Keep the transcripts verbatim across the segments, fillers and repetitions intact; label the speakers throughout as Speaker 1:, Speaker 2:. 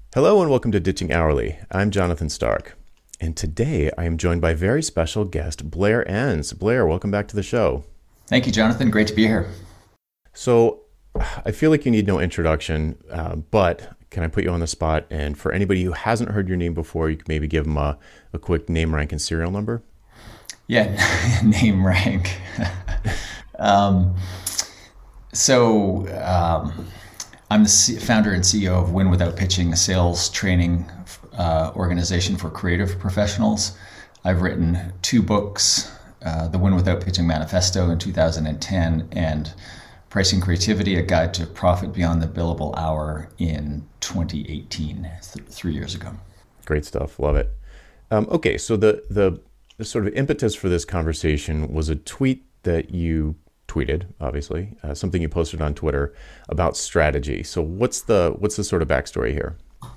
Speaker 1: Hello and welcome to Ditching Hourly. I'm Jonathan Stark, and today I am joined by very special guest Blair Enns. Blair, welcome back to the show.
Speaker 2: Thank you, Jonathan. Great to be here.
Speaker 1: So, I feel like you need no introduction, uh, but can I put you on the spot? And for anybody who hasn't heard your name before, you could maybe give them a, a quick name, rank, and serial number.
Speaker 2: Yeah, name, rank. um, so, um, I'm the C- founder and C E O of Win Without Pitching, a sales training uh, organization for creative professionals. I've written two books, uh, the Win Without Pitching Manifesto in two thousand ten and Pricing Creativity, a guide to profit beyond the billable hour in twenty eighteen, th- three years ago.
Speaker 1: Great stuff. Love it. Um, okay, so the, the the sort of impetus for this conversation was a tweet that you tweeted, obviously, uh, something you posted on Twitter about strategy. So what's the what's the sort of backstory here?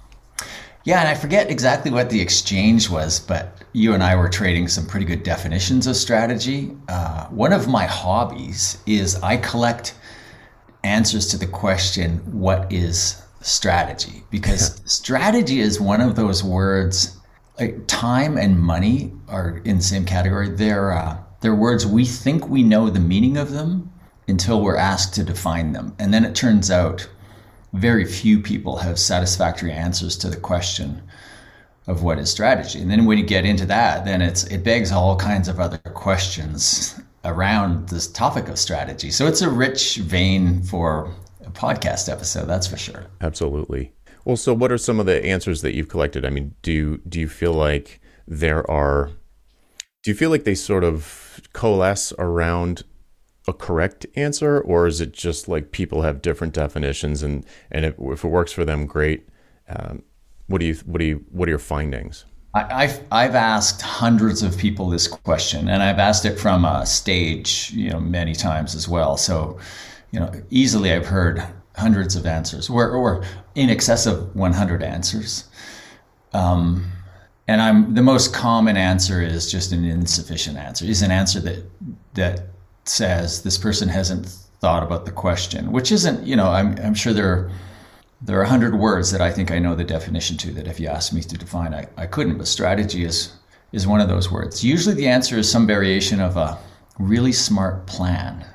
Speaker 2: Yeah, and I forget exactly what the exchange was, but you and I were trading some pretty good definitions of strategy. Uh, one of my hobbies is I collect answers to the question, what is strategy? Because strategy is one of those words, like time and money are in the same category. They're uh, they're words we think we know the meaning of them until we're asked to define them. And then it turns out very few people have satisfactory answers to the question of what is strategy. And then when you get into that, then it's it begs all kinds of other questions around this topic of strategy. So it's a rich vein for a podcast episode, that's for sure.
Speaker 1: Absolutely. Well, so what are some of the answers that you've collected? I mean, do you, do you feel like there are, do you feel like they sort of coalesce around a correct answer, or is it just like people have different definitions and, and if, if it works for them, great. Um, what do you, what do you, what are your findings?
Speaker 2: I, I've I've asked hundreds of people this question, and I've asked it from a stage, you know, many times as well. So, you know, easily I've heard hundreds of answers, or, or in excess of one hundred answers. Um, and I'm the most common answer is just an insufficient answer. Is an answer that that says this person hasn't thought about the question, which isn't, you know, I'm I'm sure there are, there are a hundred words that I think I know the definition to that if you asked me to define, I, I couldn't, but strategy is is one of those words. Usually the answer is some variation of a really smart plan.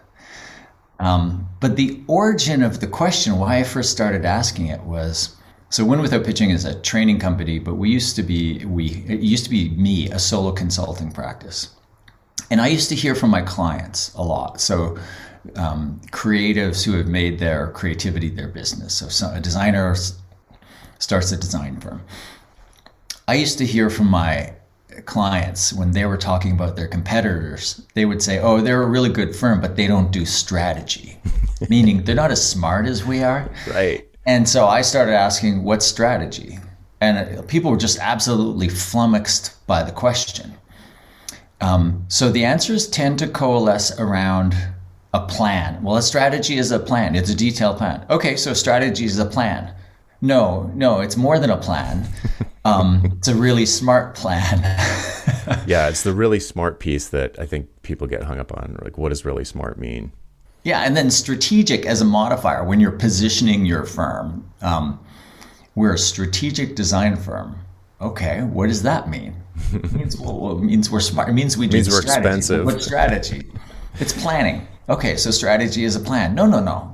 Speaker 2: Um, but the origin of the question, why I first started asking it was, so Win Without Pitching is a training company, but we used to be, we, it used to be me, a solo consulting practice. And I used to hear from my clients a lot. So um, creatives who have made their creativity their business. So some, a designer starts a design firm. I used to hear from my clients when they were talking about their competitors, they would say, oh, they're a really good firm, but they don't do strategy, meaning they're not as smart as we are.
Speaker 1: Right.
Speaker 2: And so I started asking, what's strategy? And people were just absolutely flummoxed by the question. Um, so the answers tend to coalesce around a plan. Well, a strategy is a plan. It's a detailed plan. Okay, so strategy is a plan. No, no, it's more than a plan. Um, it's a really smart plan.
Speaker 1: Yeah, it's the really smart piece that I think people get hung up on. Like, what does really smart mean?
Speaker 2: Yeah, and then strategic as a modifier when you're positioning your firm. Um, we're a strategic design firm. Okay, what does that mean? It means, well, it means we're smart. It means we
Speaker 1: It
Speaker 2: do
Speaker 1: means we're
Speaker 2: strategy.
Speaker 1: expensive.
Speaker 2: What strategy? It's planning. Okay, so strategy is a plan. No, no, no.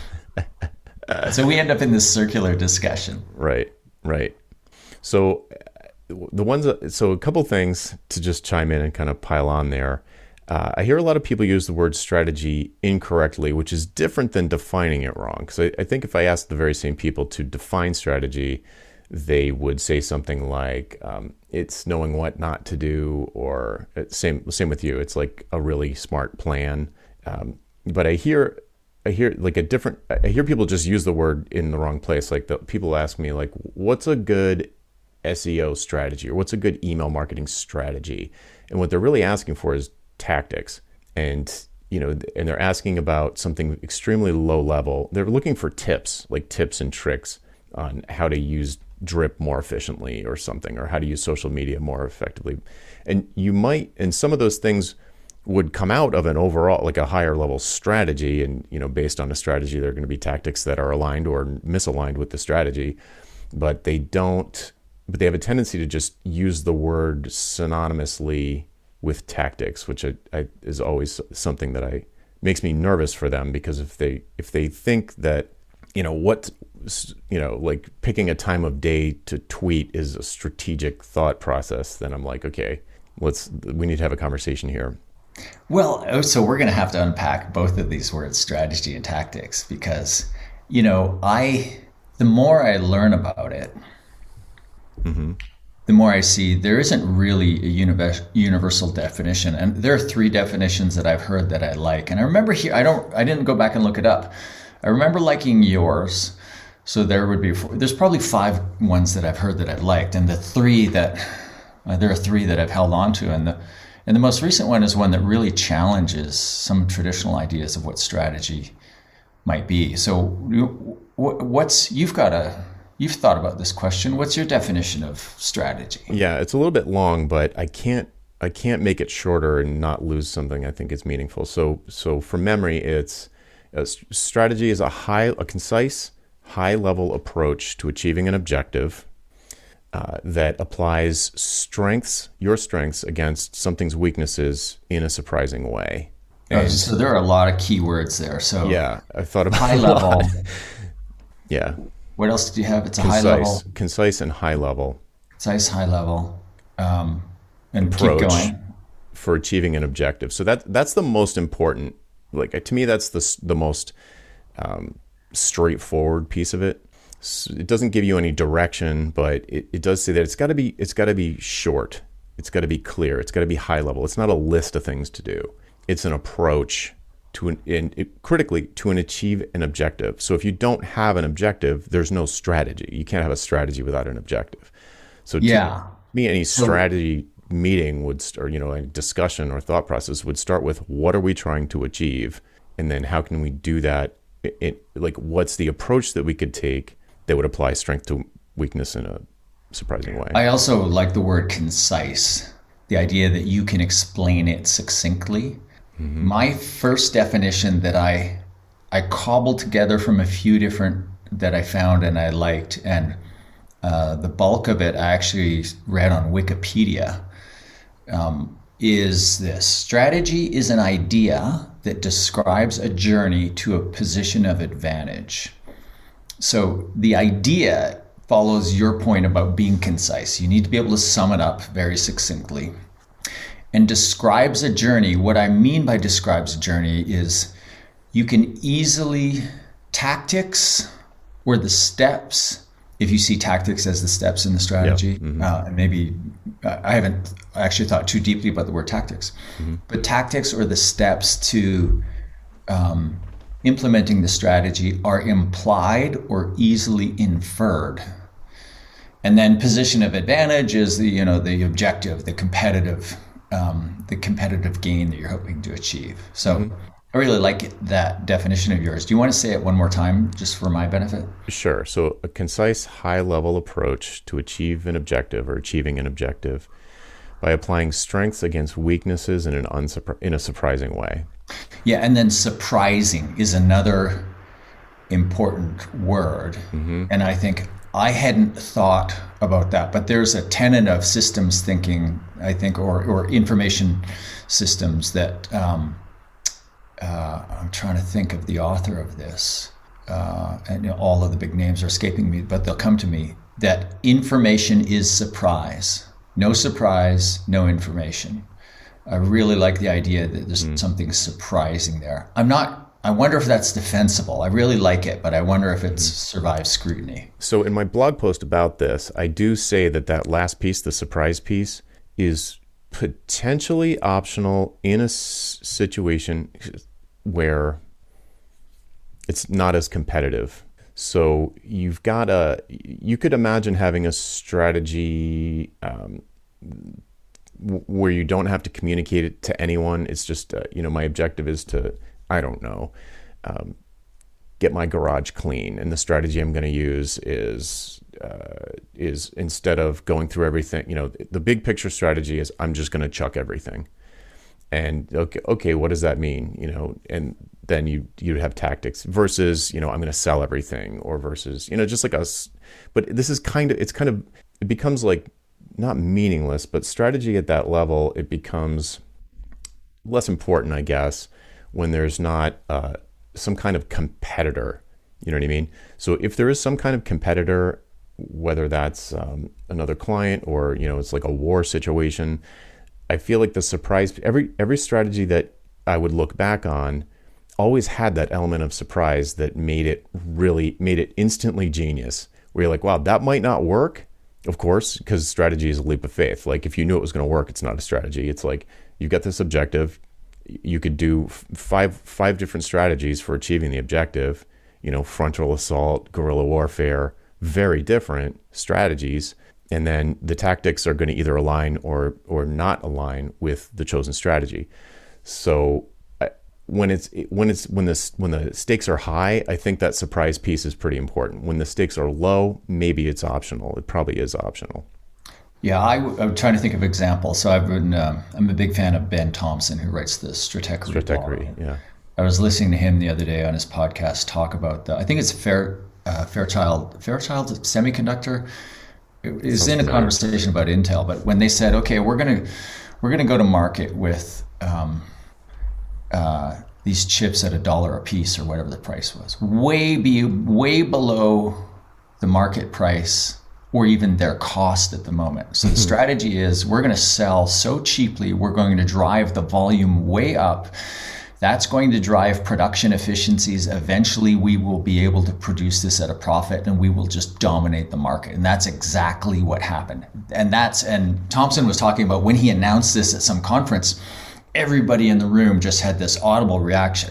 Speaker 2: So we end up in this circular discussion.
Speaker 1: Right, right. So the ones, so a couple things to just chime in and kind of pile on there. Uh, I hear a lot of people use the word strategy incorrectly, which is different than defining it wrong. Because I, I think if I asked the very same people to define strategy, they would say something like, um, it's knowing what not to do, or uh, same same with you. It's like a really smart plan. Um, but I hear I hear like a different, I hear people just use the word in the wrong place. Like the people ask me like, what's a good S E O strategy, or what's a good email marketing strategy? And what they're really asking for is tactics. And, you know, and they're asking about something extremely low level. They're looking for tips, like tips and tricks on how to use Drip more efficiently or something, or how to use social media more effectively. And you might, and some of those things would come out of an overall, like a higher level strategy. And, you know, based on a strategy, there are going to be tactics that are aligned or misaligned with the strategy. but they don't. But they have a tendency to just use the word synonymously with tactics, which I, I, is always something that I makes me nervous for them, because if they if they think that, you know, what, you know, like picking a time of day to tweet is a strategic thought process, then I'm like, okay, let's we need to have a conversation here.
Speaker 2: Well, so we're going to have to unpack both of these words, strategy and tactics, because, you know, I the more I learn about it, mm-hmm. the more I see there isn't really a universal universal definition. And there are three definitions that I've heard that I like. And I remember here, I don't, I didn't go back and look it up. I remember liking yours. So there would be, four, there's probably five ones that I've heard that I've liked. And the three that, uh, there are three that I've held on to. And the, and the most recent one is one that really challenges some traditional ideas of what strategy might be. So what's, you've got a, You've thought about this question. What's your definition of strategy?
Speaker 1: Yeah, it's a little bit long, but I can't I can't make it shorter and not lose something I think is meaningful. So so from memory, it's a strategy is a high, a concise, high-level approach to achieving an objective uh, that applies strengths, your strengths, against something's weaknesses in a surprising way.
Speaker 2: And, oh, so there are a lot of key words there. So
Speaker 1: yeah, I thought about
Speaker 2: high level.
Speaker 1: Yeah.
Speaker 2: What else do you have? It's a
Speaker 1: concise,
Speaker 2: high level.
Speaker 1: Concise and high level.
Speaker 2: Concise, high level. Um, and
Speaker 1: approach
Speaker 2: keep going.
Speaker 1: For achieving an objective. So that that's the most important. Like, to me, that's the the most um, straightforward piece of it. So it doesn't give you any direction, but it, it does say that it's got to be it's got to be short. It's got to be clear. It's got to be high level. It's not a list of things to do. It's an approach to an in, it, critically to an achieve an objective. So if you don't have an objective, there's no strategy. You can't have a strategy without an objective. So to
Speaker 2: yeah.
Speaker 1: me, any strategy meeting would start, you know, a discussion or thought process would start with, what are we trying to achieve? And then how can we do that? It, it, like, what's the approach that we could take that would apply strength to weakness in a surprising way?
Speaker 2: I also like the word concise, the idea that you can explain it succinctly. Mm-hmm. My first definition that I I cobbled together from a few different that I found and I liked, and uh, the bulk of it I actually read on Wikipedia, um, is this. Strategy is an idea that describes a journey to a position of advantage. So the idea follows your point about being concise. You need to be able to sum it up very succinctly. And describes a journey. What I mean by describes a journey is you can easily, tactics or the steps, if you see tactics as the steps in the strategy, yep. mm-hmm. uh, and maybe uh, I haven't actually thought too deeply about the word tactics, mm-hmm. but tactics or the steps to um, implementing the strategy are implied or easily inferred. And then position of advantage is the, you know, the objective, the competitive Um, the competitive gain that you're hoping to achieve. So mm-hmm. I really like that definition of yours. Do you want to say it one more time just for my benefit?
Speaker 1: Sure. So a concise, high-level approach to achieve an objective or achieving an objective by applying strengths against weaknesses in an unsupri- in a surprising way.
Speaker 2: Yeah, and then surprising is another important word. Mm-hmm. And I think I hadn't thought about that, but there's a tenet of systems thinking, I think, or, or information systems that um, uh, I'm trying to think of the author of this, uh, and you know, all of the big names are escaping me, but they'll come to me, that information is surprise. No surprise, no information. I really like the idea that there's mm. something surprising there. I'm not I wonder if that's defensible. I really like it, but I wonder if it survives scrutiny.
Speaker 1: So in my blog post about this, I do say that that last piece, the surprise piece, is potentially optional in a s- situation where it's not as competitive. So you've got a, you could imagine having a strategy um, w- where you don't have to communicate it to anyone. It's just, uh, you know, my objective is to, I don't know, um, get my garage clean. And the strategy I'm going to use is, uh, is instead of going through everything, you know, the big picture strategy is I'm just going to chuck everything. And okay, okay, what does that mean? You know, and then you you'd have tactics versus, you know, I'm going to sell everything, or versus, you know, just like us. But this is kind of, it's kind of, it becomes like not meaningless, but strategy at that level, it becomes less important, I guess, when there's not uh, some kind of competitor. You know what I mean? So if there is some kind of competitor, whether that's um, another client or, you know, it's like a war situation, I feel like the surprise, every every strategy that I would look back on always had that element of surprise that made it really, made it instantly genius. Where you're like, wow, that might not work. Of course, because strategy is a leap of faith. Like if you knew it was going to work, it's not a strategy. It's like you get this objective. You could do five five different strategies for achieving the objective. You know, frontal assault, guerrilla warfare, very different strategies. And then the tactics are going to either align or or not align with the chosen strategy. So I- when it's when it's when the when the stakes are high, I think that surprise piece is pretty important. When the stakes are low, maybe it's optional. It probably is optional.
Speaker 2: Yeah, I, I'm trying to think of examples. So I've been, um, I'm a big fan of Ben Thompson, who writes the Stratechery.
Speaker 1: Stratechery, yeah.
Speaker 2: I was listening to him the other day on his podcast talk about the, I think it's Fair, uh, Fairchild, Fairchild Semiconductor. It is in a conversation about Intel, but when they said, okay, we're gonna we're gonna go to market with um, uh, these chips at a dollar a piece or whatever the price was, way be way below the market price or even their cost at the moment. So the strategy is we're going to sell so cheaply, we're going to drive the volume way up. That's going to drive production efficiencies. Eventually, we will be able to produce this at a profit and we will just dominate the market. And that's exactly what happened. And that's, and Thompson was talking about when he announced this at some conference, everybody in the room just had this audible reaction.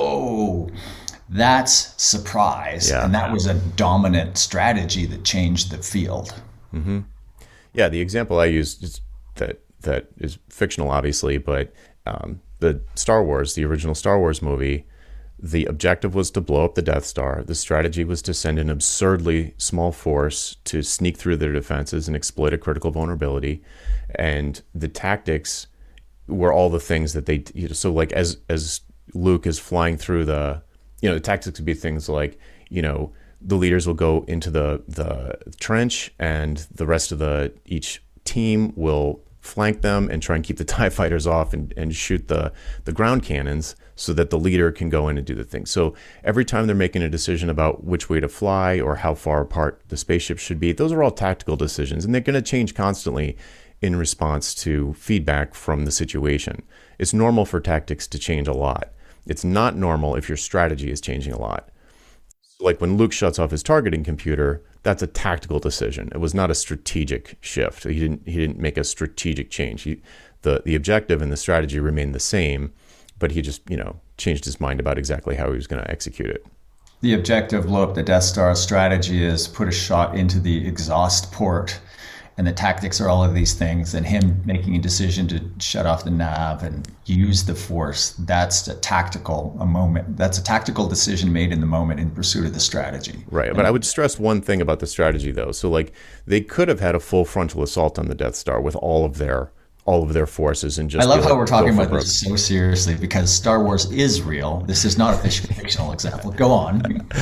Speaker 2: Whoa, that's surprise.
Speaker 1: Yeah.
Speaker 2: And that was a dominant strategy that changed the field.
Speaker 1: Mm-hmm. Yeah, the example I use is that that is fictional, obviously, but um, the Star Wars, the original Star Wars movie, the objective was to blow up the Death Star. The strategy was to send an absurdly small force to sneak through their defenses and exploit a critical vulnerability. And the tactics were all the things that they, you know, so like as as Luke is flying through the, you know, the tactics would be things like, you know, the leaders will go into the the trench and the rest of the each team will flank them and try and keep the TIE fighters off and, and shoot the, the ground cannons so that the leader can go in and do the thing. So every time they're making a decision about which way to fly or how far apart the spaceship should be, those are all tactical decisions, and they're going to change constantly in response to feedback from the situation. It's normal for tactics to change a lot. It's not normal if your strategy is changing a lot. Like when Luke shuts off his targeting computer, that's a tactical decision. It was not a strategic shift. He didn't he didn't make a strategic change. He, the the objective and the strategy remained the same, but he just, you know, changed his mind about exactly how he was going to execute it.
Speaker 2: The objective, blow up the Death Star. Strategy is put a shot into the exhaust port. And the tactics are all of these things, and him making a decision to shut off the nav and use the force. That's a tactical a moment. That's a tactical decision made in the moment in pursuit of the strategy.
Speaker 1: Right. But I would stress one thing about the strategy, though. So like they could have had a full frontal assault on the Death Star with all of their all of their forces and just.
Speaker 2: I love how
Speaker 1: like,
Speaker 2: we're talking about this so seriously because Star Wars is real. This is not a fictional example. Go on.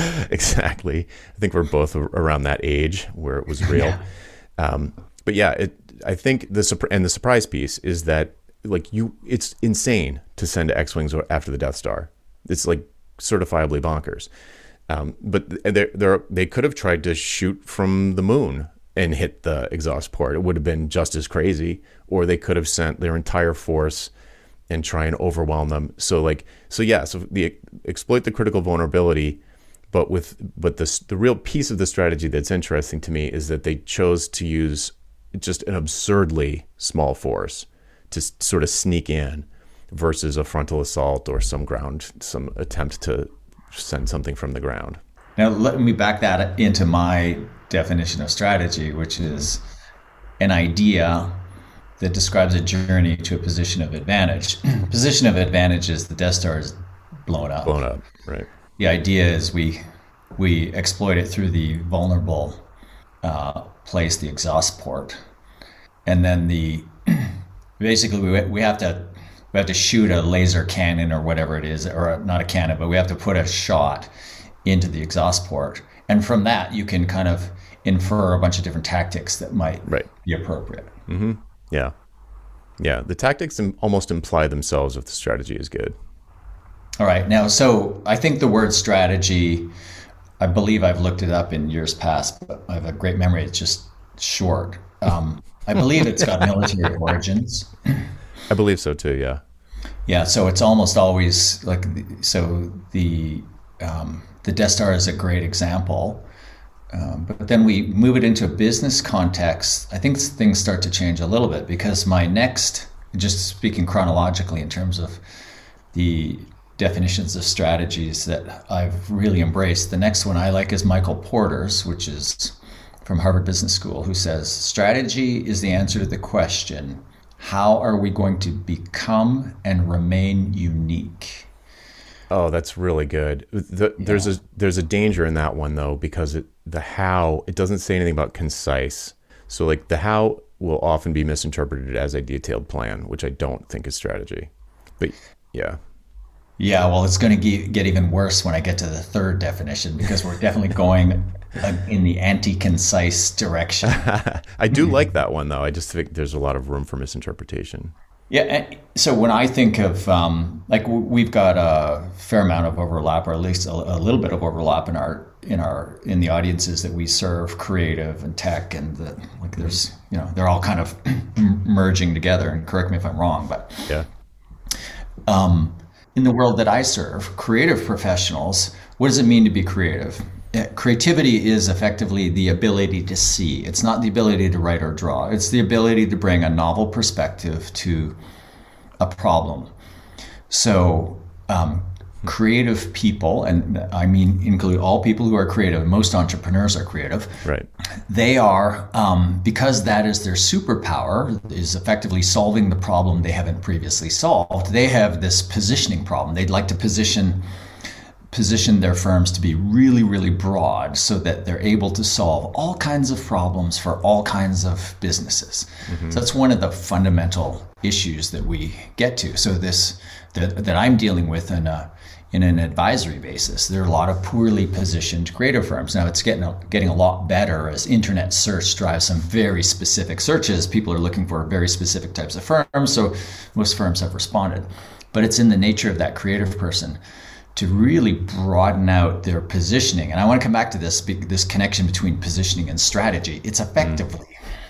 Speaker 1: Exactly. I think we're both around that age where it was real. Yeah. Um, but yeah, it, I think the and the surprise piece is that like you, it's insane to send X-wings after the Death Star. It's like certifiably bonkers. Um, but they they they could have tried to shoot from the moon and hit the exhaust port. It would have been just as crazy. Or they could have sent their entire force and try and overwhelm them. So like so yeah, so the exploit the critical vulnerability. But with but the the real piece of the strategy that's interesting to me is that they chose to use just an absurdly small force to sort of sneak in versus a frontal assault or some ground, some attempt to send something from the ground.
Speaker 2: Now, let me back that into my definition of strategy, which is an idea that describes a journey to a position of advantage. Position of advantage is the Death Star is blown up.
Speaker 1: Blown up, right.
Speaker 2: The idea is we we exploit it through the vulnerable uh, place, the exhaust port, and then the basically we we have to we have to shoot a laser cannon or whatever it is, or not a cannon, but we have to put a shot into the exhaust port. And from that, you can kind of infer a bunch of different tactics that might
Speaker 1: right.
Speaker 2: be appropriate.
Speaker 1: Mm-hmm. Yeah. Yeah. The tactics im- almost imply themselves if the strategy is good.
Speaker 2: All right. Now, so I think the word strategy, I believe I've looked it up in years past, but I have a great memory. It's just short. Um, I believe it's got military origins.
Speaker 1: I believe so too. Yeah.
Speaker 2: Yeah. So it's almost always like, so the, um, the Death Star is a great example. Um, but then we move it into a business context. I think things start to change a little bit, because my next, just speaking chronologically in terms of the definitions of strategies that I've really embraced, the next one I like is Michael Porter's, which is from Harvard Business School, who says, strategy is the answer to the question, how are we going to become and remain unique?
Speaker 1: Oh, that's really good. The,
Speaker 2: Yeah.
Speaker 1: There's a there's a danger in that one though, because it, the how, it doesn't say anything about concise. So like the how will often be misinterpreted as a detailed plan, which I don't think is strategy. But yeah.
Speaker 2: Yeah, well, it's going to get even worse when I get to the third definition, because we're definitely going in the anti-concise direction.
Speaker 1: I do like that one though. I just think there's a lot of room for misinterpretation.
Speaker 2: Yeah. And so when I think of, um, like w- we've got a fair amount of overlap, or at least a, a little bit of overlap in our, in our, in the audiences that we serve, creative and tech, and the, like there's, you know, they're all kind of merging together, and correct me if I'm wrong, but
Speaker 1: Yeah.
Speaker 2: um, in the world that I serve, creative professionals, what does it mean to be creative? Uh, Creativity is effectively the ability to see. It's not the ability to write or draw. It's the ability to bring a novel perspective to a problem. So um, creative people, and I mean include all people who are creative, most entrepreneurs are creative.
Speaker 1: Right.
Speaker 2: They are, um, because that is their superpower, is effectively solving the problem they haven't previously solved. They have this positioning problem. They'd like to position position their firms to be really, really broad, so that they're able to solve all kinds of problems for all kinds of businesses. Mm-hmm. So that's one of the fundamental issues that we get to. So this that, that I'm dealing with in a in an advisory basis. There are a lot of poorly positioned creative firms. Now it's getting a, getting a lot better as internet search drives some very specific searches. People are looking for very specific types of firms, so most firms have responded. But it's in the nature of that creative person to really broaden out their positioning. And I want to come back to this, this connection between positioning and strategy. It's effectively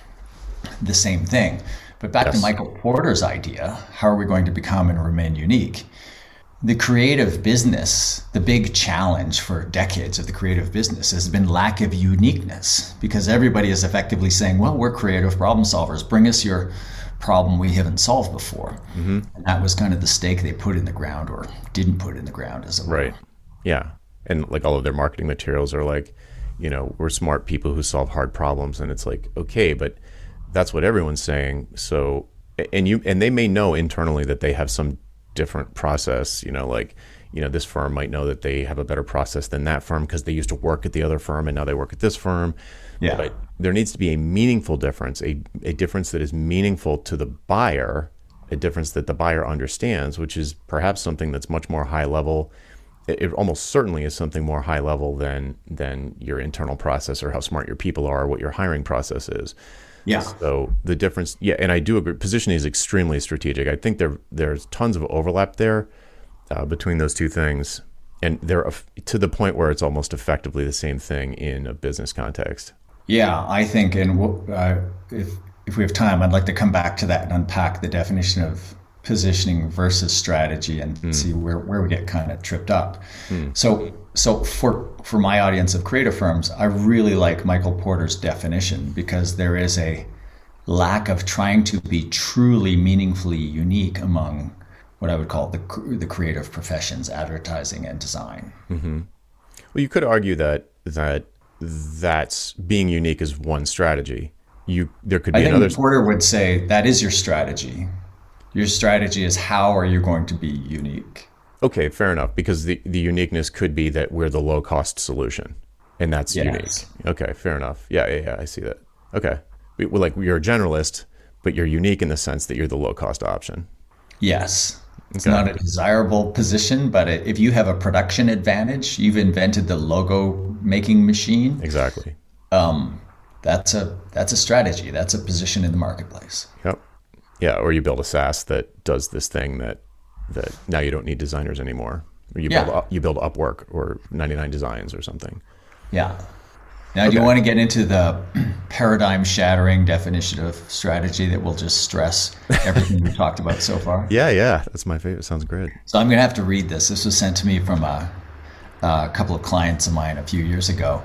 Speaker 2: mm. the same thing. But back yes. to Michael Porter's idea, how are we going to become and remain unique? The creative business, the big challenge for decades of the creative business has been lack of uniqueness, because everybody is effectively saying, well, we're creative problem solvers. Bring us your problem we haven't solved before. Mm-hmm. And that was kind of the stake they put in the ground, or didn't put in the ground, as it were.
Speaker 1: Right. Yeah. And like all of their marketing materials are like, you know, we're smart people who solve hard problems. And it's like, okay, but that's what everyone's saying. So, and you, and they may know internally that they have some different process, you know, like, you know, this firm might know that they have a better process than that firm because they used to work at the other firm and now they work at this firm.
Speaker 2: Yeah.
Speaker 1: But there needs to be a meaningful difference, a, a difference that is meaningful to the buyer, a difference that the buyer understands, which is perhaps something that's much more high level. It, it almost certainly is something more high level than than your internal process or how smart your people are, or what your hiring process is.
Speaker 2: Yeah.
Speaker 1: So the difference, yeah, and I do agree, positioning is extremely strategic. I think there there's tons of overlap there uh, between those two things, and they're to the point where it's almost effectively the same thing in a business context.
Speaker 2: Yeah, I think, and uh, if if we have time, I'd like to come back to that and unpack the definition of positioning versus strategy, and mm. see where, where we get kind of tripped up. Mm. So so for for my audience of creative firms, I really like Michael Porter's definition, because there is a lack of trying to be truly meaningfully unique among what I would call the the creative professions, advertising and design.
Speaker 1: Mm-hmm. Well, you could argue that that that's being unique is one strategy. You there could be
Speaker 2: I think
Speaker 1: another.
Speaker 2: Porter would say that is your strategy. Your strategy is how are you going to be unique?
Speaker 1: Okay, fair enough. Because the, the uniqueness could be that we're the low cost solution, and that's
Speaker 2: yes.
Speaker 1: unique. Okay, fair enough. Yeah, yeah, yeah. I see that. Okay, we, well, like you're a generalist, but you're unique in the sense that you're the low cost option.
Speaker 2: Yes. It's
Speaker 1: Okay.
Speaker 2: not a desirable position, but it, if you have a production advantage, you've invented the logo making machine.
Speaker 1: Exactly.
Speaker 2: That's a that's a strategy. That's a position in the marketplace.
Speaker 1: Yep. Yeah. Or you build a SaaS that does this thing that that now you don't need designers anymore. Or you build
Speaker 2: Yeah.
Speaker 1: up, you build Upwork or ninety-nine Designs or something.
Speaker 2: Yeah. Now, do you
Speaker 1: Okay.
Speaker 2: want to get into the paradigm shattering definition of strategy that will just stress everything we've talked about so far?
Speaker 1: Yeah. Yeah. That's my favorite. Sounds great.
Speaker 2: So I'm going to have to read this. This was sent to me from a, a couple of clients of mine a few years ago.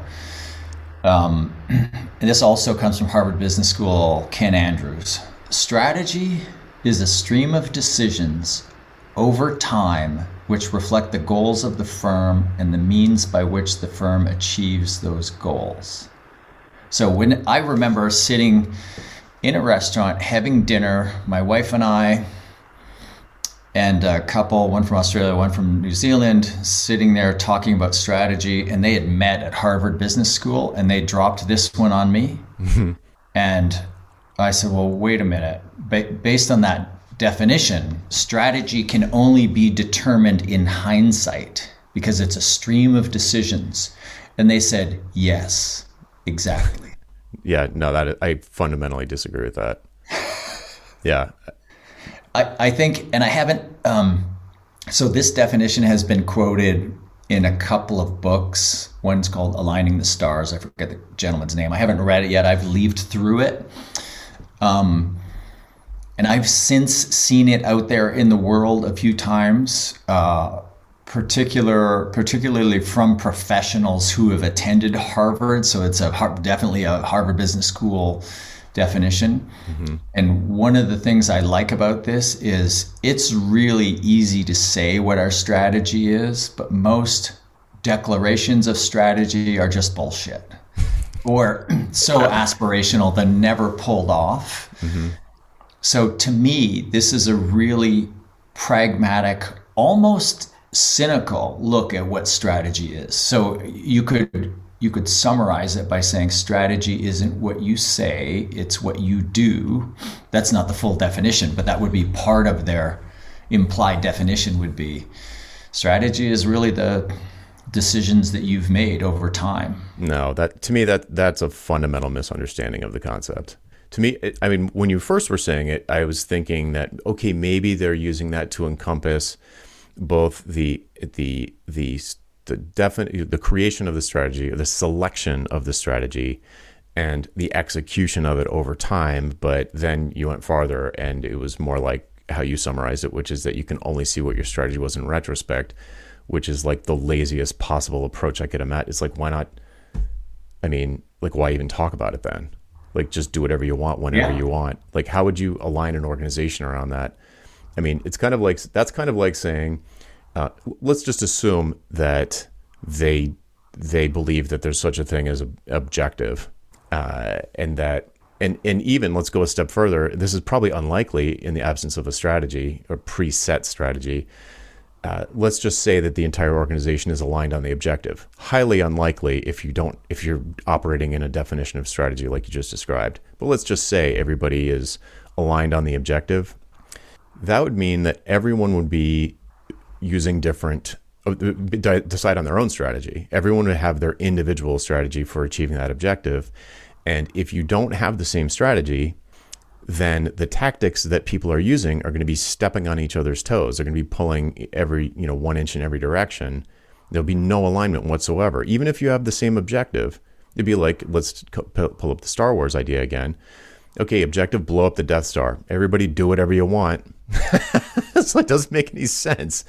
Speaker 2: Um, and this also comes from Harvard Business School, Ken Andrews. Strategy is a stream of decisions over time which reflect the goals of the firm and the means by which the firm achieves those goals. So when I remember sitting in a restaurant having dinner, my wife and I and a couple, one from Australia, one from New Zealand, sitting there talking about strategy, and they had met at Harvard Business School, and they dropped this one on me. And I said, well, wait a minute. Ba- based on that definition, strategy can only be determined in hindsight because it's a stream of decisions. And they said, yes, exactly.
Speaker 1: Yeah. No, that I fundamentally disagree with that. Yeah.
Speaker 2: I, I think, and I haven't, um, so this definition has been quoted in a couple of books. One's called Aligning the Stars. I forget the gentleman's name. I haven't read it yet. I've leafed through it. Um, and I've since seen it out there in the world a few times, uh, particular, particularly from professionals who have attended Harvard. So it's a definitely a Harvard Business School definition. Mm-hmm. And one of the things I like about this is it's really easy to say what our strategy is, but most declarations of strategy are just bullshit or so aspirational they're never pulled off. Mm-hmm. So to me, this is a really pragmatic, almost cynical look at what strategy is. So you could You could summarize it by saying strategy isn't what you say, it's what you do. That's not the full definition, but that would be part of their implied definition would be strategy is really the decisions that you've made over time.
Speaker 1: No, that to me that that's a fundamental misunderstanding of the concept. To me, it, I mean, when you first were saying it, I was thinking that okay, maybe they're using that to encompass both the the the the definite the creation of the strategy, or the selection of the strategy, and the execution of it over time. But then you went farther, and it was more like how you summarized it, which is that you can only see what your strategy was in retrospect, which is like the laziest possible approach I could imagine. It's like, why not? I mean, like, why even talk about it then? Like, just do whatever you want whenever
Speaker 2: Yeah.
Speaker 1: you want. Like, how would you align an organization around that? I mean, it's kind of like, that's kind of like saying, uh, let's just assume that they they believe that there's such a thing as an objective, uh, and that, and and even let's go a step further. This is probably unlikely in the absence of a strategy or preset strategy. Uh, let's just say that the entire organization is aligned on the objective. Highly unlikely if you don't, if you're operating in a definition of strategy like you just described. But let's just say everybody is aligned on the objective. That would mean that everyone would be using different, uh, decide on their own strategy. Everyone would have their individual strategy for achieving that objective. And if you don't have the same strategy, then the tactics that people are using are going to be stepping on each other's toes. They're going to be pulling every, you know, one inch in every direction. There'll be no alignment whatsoever. Even if you have the same objective, it'd be like, let's pull up the Star Wars idea again. Okay, objective, blow up the Death Star. Everybody do whatever you want. So it doesn't make any sense.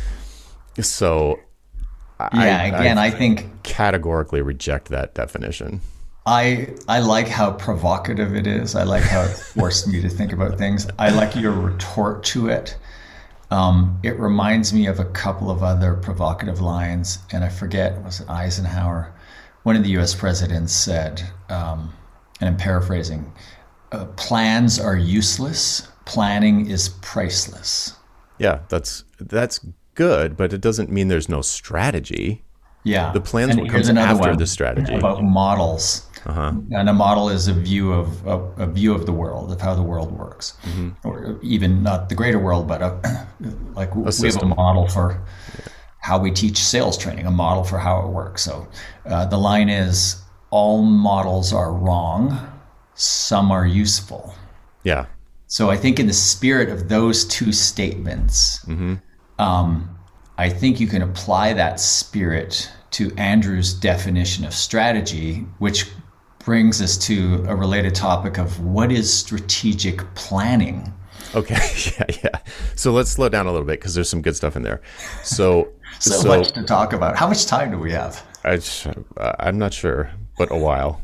Speaker 1: So
Speaker 2: Yeah,
Speaker 1: I,
Speaker 2: again, I, I think
Speaker 1: categorically reject that definition.
Speaker 2: I I like how provocative it is. I like how it forced me to think about things. I like your retort to it. Um, it reminds me of a couple of other provocative lines, and I forget, was it Eisenhower? One of the U S presidents said, um, and I'm paraphrasing, uh, plans are useless, planning is priceless.
Speaker 1: Yeah, that's that's good, but it doesn't mean there's no strategy.
Speaker 2: Yeah.
Speaker 1: The plans
Speaker 2: And
Speaker 1: what
Speaker 2: here's
Speaker 1: comes
Speaker 2: another
Speaker 1: after
Speaker 2: one
Speaker 1: the strategy.
Speaker 2: about models.
Speaker 1: Uh-huh.
Speaker 2: And a model is a view of a, a view of the world, of how the world works, mm-hmm. or even not the greater world, but a, like a we system. have a model for how we teach sales training, a model for how it works. So uh, the line is, all models are wrong, some are useful.
Speaker 1: Yeah.
Speaker 2: So I think in the spirit of those two statements, mm-hmm. um, I think you can apply that spirit to Andrew's definition of strategy, which brings us to a related topic of what is strategic planning.
Speaker 1: Okay, yeah, yeah. So let's slow down a little bit because there's some good stuff in there. So,
Speaker 2: so, so much to talk about. How much time do we have?
Speaker 1: I, I'm not sure, but a while.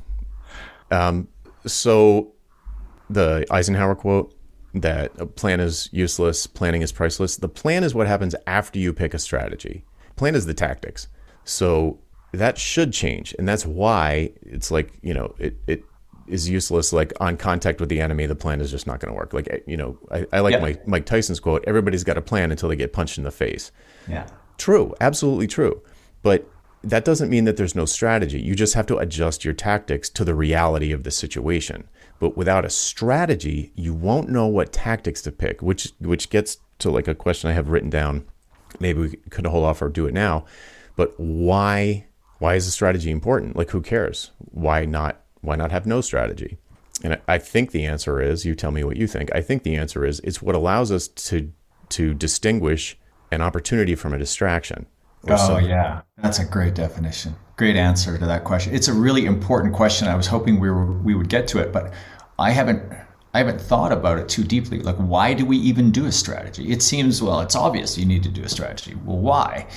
Speaker 1: Um, so the Eisenhower quote that a plan is useless, planning is priceless. The plan is what happens after you pick a strategy. Plan is the tactics. So that should change. And that's why it's like, you know, it, it is useless. Like on contact with the enemy, the plan is just not going to work. Like, you know, I, I like yep. Mike, Mike Tyson's quote, everybody's got a plan until they get punched in the face.
Speaker 2: Yeah.
Speaker 1: True. Absolutely true. But that doesn't mean that there's no strategy. You just have to adjust your tactics to the reality of the situation. But without a strategy, you won't know what tactics to pick, which which gets to like a question I have written down. Maybe we could hold off or do it now. But why why is the strategy important? Like, who cares? Why not why not have no strategy? And I, I think the answer is, you tell me what you think. I think the answer is it's what allows us to to distinguish an opportunity from a distraction.
Speaker 2: Oh, some... yeah. That's a great definition. Great answer to that question. It's a really important question. I was hoping we were we would get to it, but I haven't I haven't thought about it too deeply. Like, why do we even do a strategy? It seems, well, it's obvious you need to do a strategy. Well, why?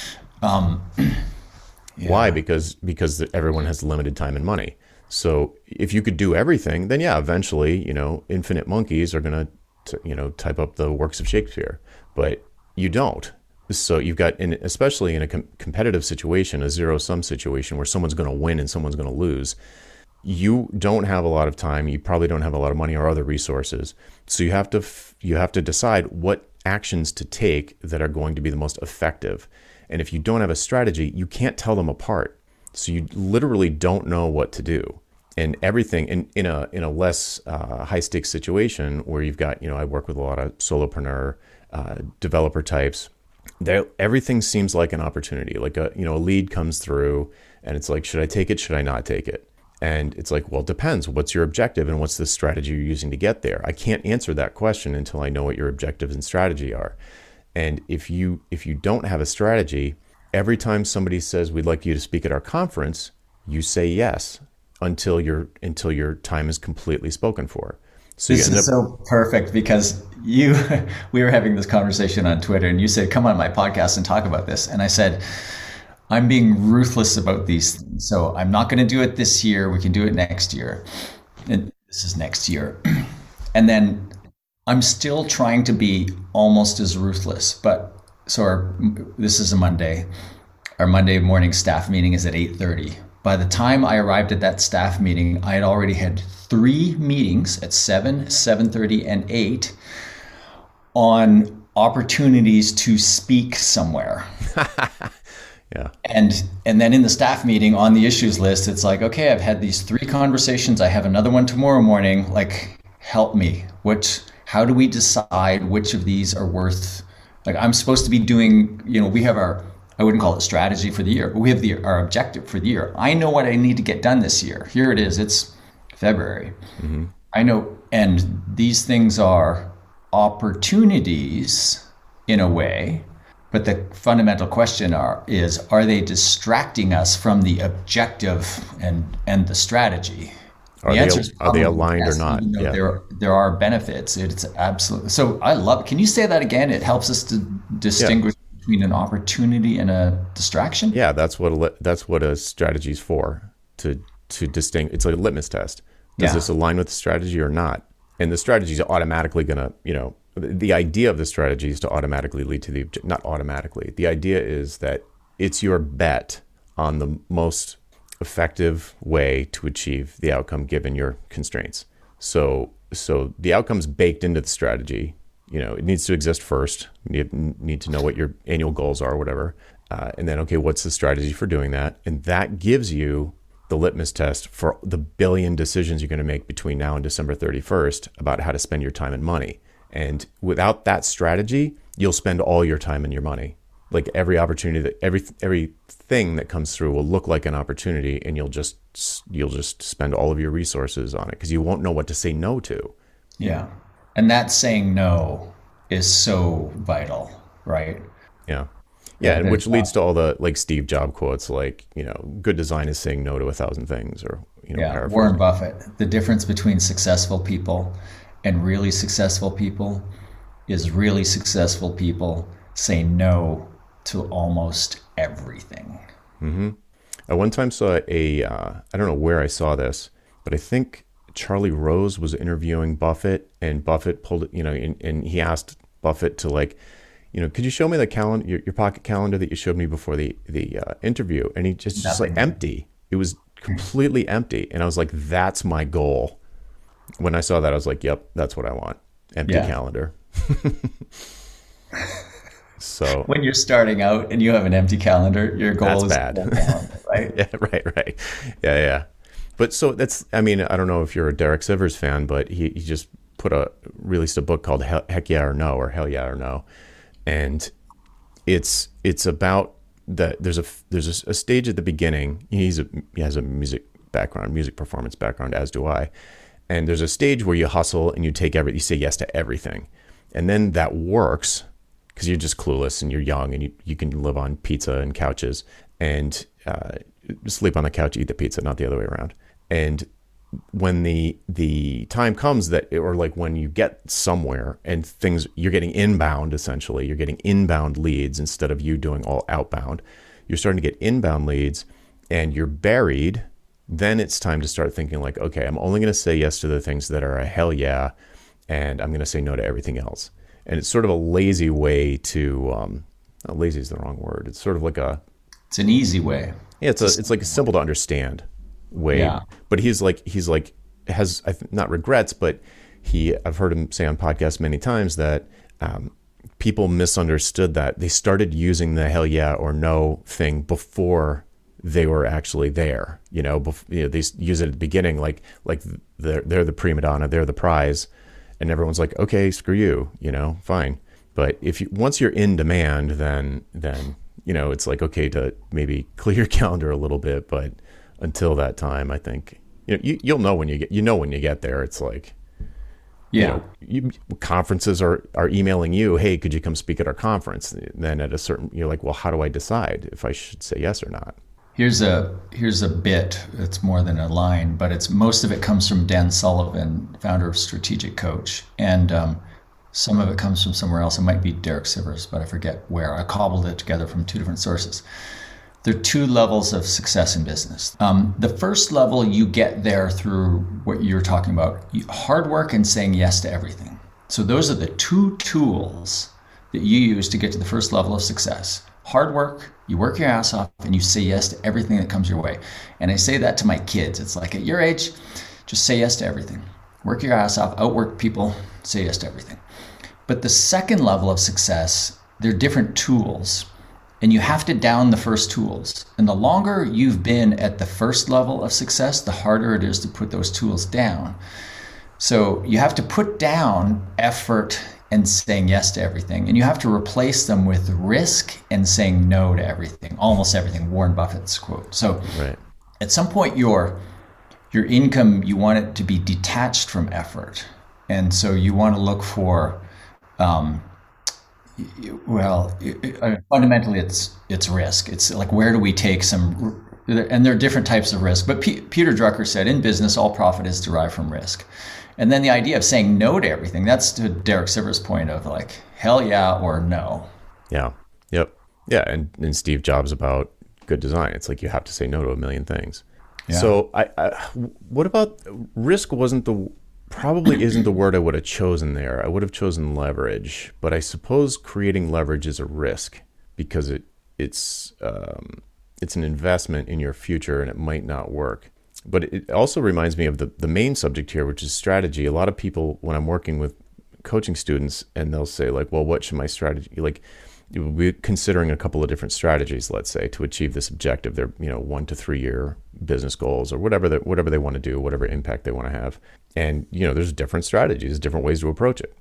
Speaker 2: Um,
Speaker 1: yeah. Why? Because because everyone has limited time and money. So if you could do everything, then yeah, eventually, you know, infinite monkeys are going to, you know, type up the works of Shakespeare. But you don't. So you've got, in, especially in a com- competitive situation, a zero-sum situation where someone's going to win and someone's going to lose, you don't have a lot of time. You probably don't have a lot of money or other resources. So you have to f- you have to decide what actions to take that are going to be the most effective. And if you don't have a strategy, you can't tell them apart. So you literally don't know what to do. And everything in, in a in a less uh, high stakes situation where you've got, you know, I work with a lot of solopreneur uh, developer types. They, everything seems like an opportunity. Like a you know a lead comes through, and it's like, should I take it? Should I not take it? And it's like, well, it depends. What's your objective, and what's the strategy you're using to get there? I can't answer that question until I know what your objectives and strategy are. And if you if you don't have a strategy, every time somebody says we'd like you to speak at our conference, you say yes until your until your time is completely spoken for. So
Speaker 2: this is up- so perfect because you we were having this conversation on Twitter, and you said, come on my podcast and talk about this. And I said, I'm being ruthless about these things. So I'm not going to do it this year. We can do it next year. And this is next year. And then I'm still trying to be almost as ruthless. But so our, this is a Monday. Our Monday morning staff meeting is at eight thirty. By the time I arrived at that staff meeting, I had already had three meetings at seven, seven thirty, and eight on opportunities to speak somewhere.
Speaker 1: Yeah.
Speaker 2: And and then in the staff meeting on the issues list, it's like, okay, I've had these three conversations. I have another one tomorrow morning. Like, help me. Which, how do we decide which of these are worth, like I'm supposed to be doing, you know, we have our, I wouldn't call it strategy for the year, but we have the our objective for the year. I know what I need to get done this year. Here it is. It's February. Mm-hmm. I know. And these things are opportunities in a way. But the fundamental question are, is, are they distracting us from the objective and, and the strategy?
Speaker 1: Are,
Speaker 2: the
Speaker 1: they,
Speaker 2: answer is
Speaker 1: are they aligned
Speaker 2: yes,
Speaker 1: or not?
Speaker 2: You know,
Speaker 1: yeah.
Speaker 2: There, there are benefits. It's absolutely. So I love, can you say that again? It helps us to distinguish yeah. between an opportunity and a distraction?
Speaker 1: Yeah, that's what a, that's what a strategy is for, to, to distinguish. It's like a litmus test. Does yeah. this align with the strategy or not? And the strategy is automatically going to, you know, the idea of the strategy is to automatically lead to the, not automatically. The idea is that it's your bet on the most effective way to achieve the outcome given your constraints. So, so the outcome's baked into the strategy. You know, it needs to exist first. You need to know what your annual goals are, or whatever. Uh, and then, okay, what's the strategy for doing that? And that gives you the litmus test for the billion decisions you're going to make between now and December thirty-first about how to spend your time and money. And without that strategy, you'll spend all your time and your money. Like every opportunity that every everything that comes through will look like an opportunity, and you'll just you'll just spend all of your resources on it because you won't know what to say no to.
Speaker 2: Yeah. And that saying no is so vital, right?
Speaker 1: Yeah. Yeah,
Speaker 2: Yeah,
Speaker 1: and which
Speaker 2: there's
Speaker 1: leads to all the like Steve Jobs quotes like, you know, good design is saying no to a thousand things, or, you know,
Speaker 2: Yeah,
Speaker 1: paraphrasing.
Speaker 2: Warren Buffett. The difference between successful people and really successful people is really successful people say no to almost everything.
Speaker 1: Mm-hmm. I one time saw a, uh, I don't know where I saw this, but I think Charlie Rose was interviewing Buffett, and Buffett pulled it, you know, and, and he asked Buffett to like, you know, could you show me the calendar, your, your pocket calendar that you showed me before the the uh, interview? And he just, just like empty. It was completely empty. And I was like, that's my goal. When I saw that, I was like, yep, that's what I want. Empty
Speaker 2: Yeah.
Speaker 1: calendar. So
Speaker 2: When you're starting out and you have an empty calendar, your goal
Speaker 1: That's
Speaker 2: is
Speaker 1: bad.
Speaker 2: to get calendar, right?
Speaker 1: yeah, right, right. Yeah, yeah. But so that's, I mean, I don't know if you're a Derek Sivers fan, but he, he just put a, released a book called He- Heck Yeah or No, or Hell Yeah or No. And it's, it's about that. There's a, there's a, a stage at the beginning. He's a, he has a music background, music performance background, as do I. And there's a stage where you hustle and you take every, you say yes to everything. And then that works because you're just clueless and you're young and you, you can live on pizza and couches and uh, sleep on the couch, eat the pizza, not the other way around. And when the the time comes that, or like when you get somewhere and things, you're getting inbound, essentially, you're getting inbound leads instead of you doing all outbound. You're starting to get inbound leads and you're buried. Then it's time to start thinking like, okay, I'm only going to say yes to the things that are a hell yeah, and I'm going to say no to everything else. And it's sort of a lazy way to, um, oh, lazy is the wrong word. It's sort of like a,
Speaker 2: It's an easy way.
Speaker 1: yeah, it's a, it's like a simple to understand way.
Speaker 2: Yeah.
Speaker 1: But he's like, he's like, has I th- not regrets, but he, I've heard him say on podcasts many times that um, people misunderstood that. They started using the hell yeah or no thing before they were actually there. You know, bef- you know, they s- use it at the beginning, like like they're they're the prima donna, they're the prize, and everyone's like, okay, screw you, you know, fine. But if you once you're in demand, then then you know it's like okay to maybe clear your calendar a little bit, but until that time, I think you know you, you'll know when you get you know when you get there. It's like
Speaker 2: Yeah.
Speaker 1: you know, you, conferences are are emailing you, hey, could you come speak at our conference? And then at a certain, you're like, well, how do I decide if I should say yes or not?
Speaker 2: Here's a here's a bit. It's more than a line, but it's most of it comes from Dan Sullivan, founder of Strategic Coach, and um, some of it comes from somewhere else. It might be Derek Sivers, but I forget where. I cobbled it together from two different sources. There are two levels of success in business. Um, the first level, you get there through what you're talking about, hard work and saying yes to everything. So those are the two tools that you use to get to the first level of success. Hard work, you work your ass off, and you say yes to everything that comes your way. And I say that to my kids. It's like, at your age, just say yes to everything. Work your ass off, outwork people, say yes to everything. But the second level of success, they're different tools. And you have to down the first tools. And the longer you've been at the first level of success, the harder it is to put those tools down. So you have to put down effort and saying yes to everything. And you have to replace them with risk and saying no to everything, almost everything, Warren Buffett's quote. So
Speaker 1: Right.
Speaker 2: at some point, your, your income, you want it to be detached from effort. And so you want to look for, um, well, fundamentally, it's it's risk. It's like, where do we take some, and there are different types of risk. But P- Peter Drucker said, in business, all profit is derived from risk. And then the idea of saying no to everything, that's to Derek Sivers' point of like, hell yeah or no.
Speaker 1: Yeah. Yep. Yeah. And, and Steve Jobs about good design. It's like you have to say no to a million things.
Speaker 2: Yeah.
Speaker 1: So I, I, what about risk wasn't the, probably isn't the word I would have chosen there. I would have chosen leverage, but I suppose creating leverage is a risk because it it's um, it's an investment in your future and it might not work. But it also reminds me of the, the main subject here, which is strategy. A lot of people, when I'm working with coaching students, and they'll say like, well, what should my strategy, like, we're considering a couple of different strategies, let's say, to achieve this objective. Their, you know, one to three year business goals or whatever that whatever they want to do, whatever impact they want to have. And, you know, there's different strategies, different ways to approach it.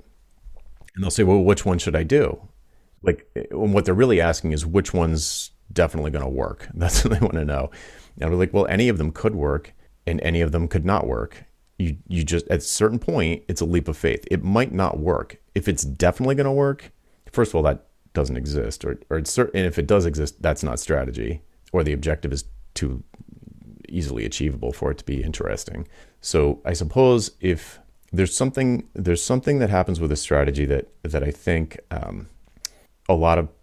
Speaker 1: And they'll say, well, which one should I do? Like, and what they're really asking is which one's definitely going to work. That's what they want to know. And we're like, well, any of them could work and any of them could not work. You you just, at a certain point, it's a leap of faith. It might not work. If it's definitely going to work, first of all, that doesn't exist, or or it's certain, and if it does exist, that's not strategy, or the objective is too easily achievable for it to be interesting. So I suppose if there's something there's something that happens with a strategy that that I think um, a lot of